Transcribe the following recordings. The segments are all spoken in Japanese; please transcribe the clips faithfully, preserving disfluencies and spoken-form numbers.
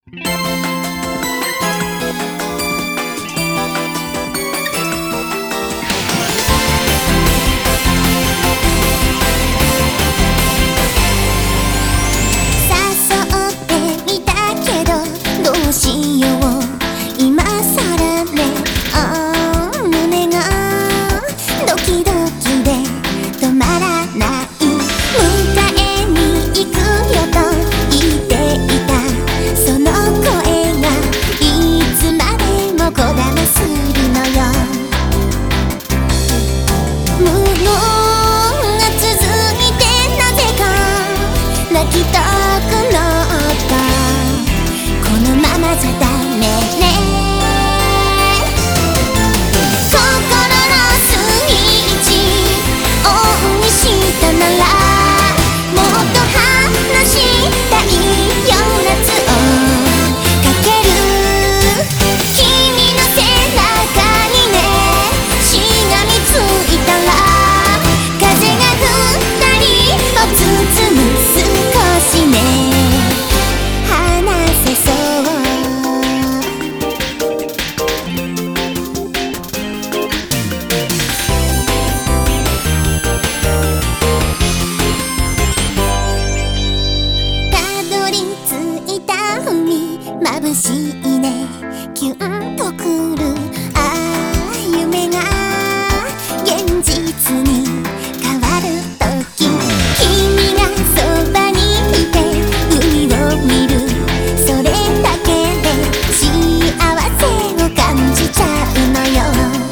眩しいねキュンとくるああ夢が現実に変わる時君がそばにいて海を見るそれだけで幸せを感じちゃうのよ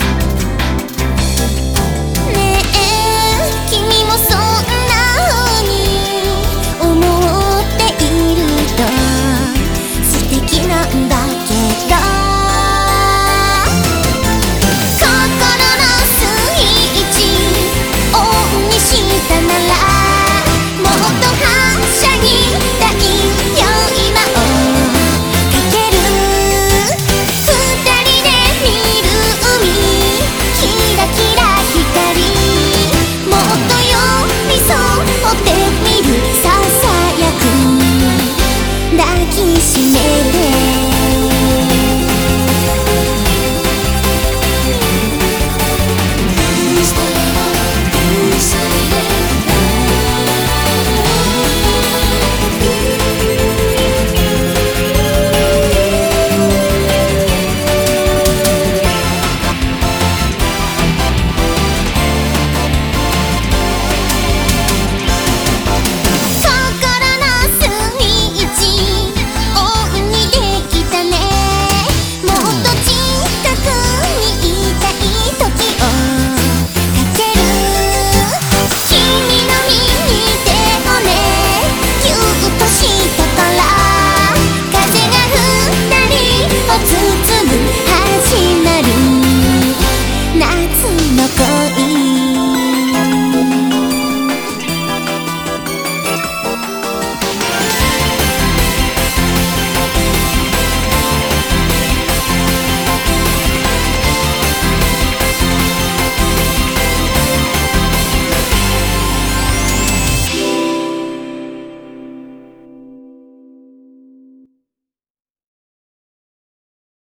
ねえ君もそんな風に思っているとなんだけど心のスイッチオンにしたならもっとはしゃぎたいよ今をかける二人で見る海キラキラ光もっと寄り添ってみるささやく抱きしめて